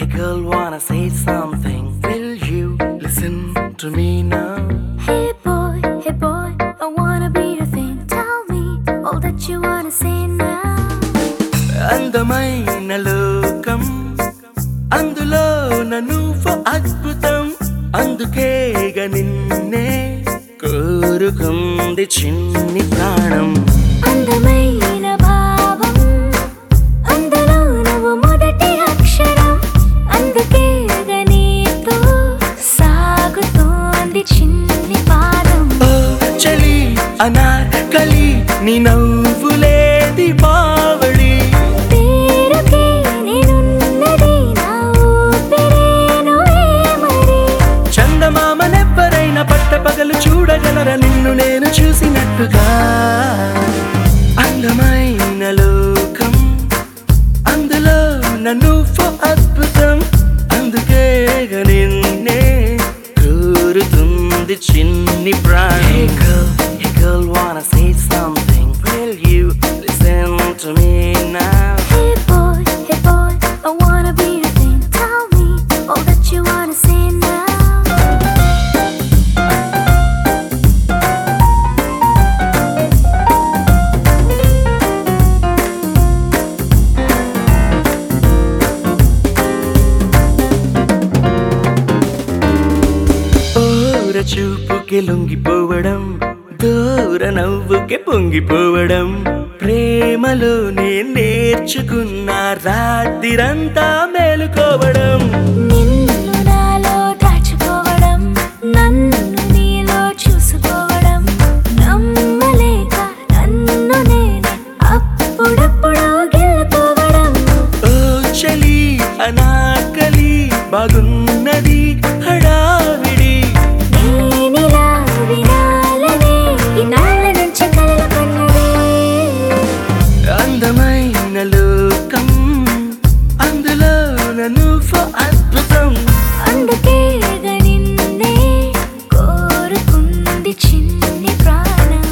girl, wanna say something? Will you listen to me now? Hey boy, I wanna be your thing. Tell me all that you wanna say now. అందమైన లోకం అందులో నువ్వు అద్భుతం అందుకేగా నిన్నే కోరుకుంది చిన్ని ప్రాణం అందమైన భావం అందులో నువ్వు మొదటి అక్షరం అందుకేగా నీతో సాగుతోంది చిన్ని పాదం ఓ చలి అనార్కలి నీ నవ్వులే దీపావళి పేరుకే నేనున్నది నా ఊపిరే నువ్వే మరి చందమామనెవ్వరైనా పట్టపగలు చూడగలరా నిన్ను నేను చూసినట్టుగా అందమైన లోకం అందులో నువ్వు అద్భుతం అందుకేగా నిన్నే కోరుతుంది చిన్ని ప్రాణం Hey girl, wanna say something? Will you listen to me now? Hey boy, I wanna be your thing. Tell me all that you wanna say now. ఓర చూపుకి లొంగిపోవడం దూర నవ్వుకి పొంగిపోవడం ప్రేమలోనే నేర్చుకున్న రాత్రిరంతా మేలుకోవడం నిన్ను నాలో దాచుకోవడం నన్ను నీలో చూసుకోవడం నమ్మలేక నన్ను నేనే అప్పుడప్పుడు గెలుపోవడం ఓ చలి అనాకలి బాగున్నది హడావిడి నేనిలా వినాలనే ఇన్నాళ్ళ నుంచి కలలు కన్నదే అందమైన లోకం అందులో నువ్వు అద్భుతం అందుకేగా నిన్నే కోరుకుంది చిన్ని ప్రాణం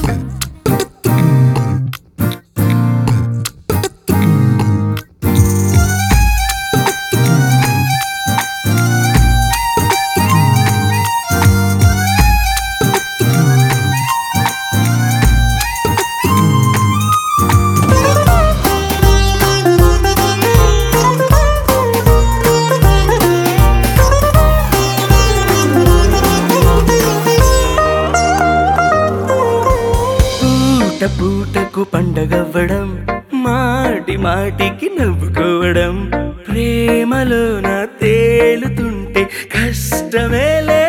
పూటకు పండగవ్వడం మాటి మాటికి నవ్వుకోవడం ప్రేమలో నా తేలుతుంటే కష్టమేలే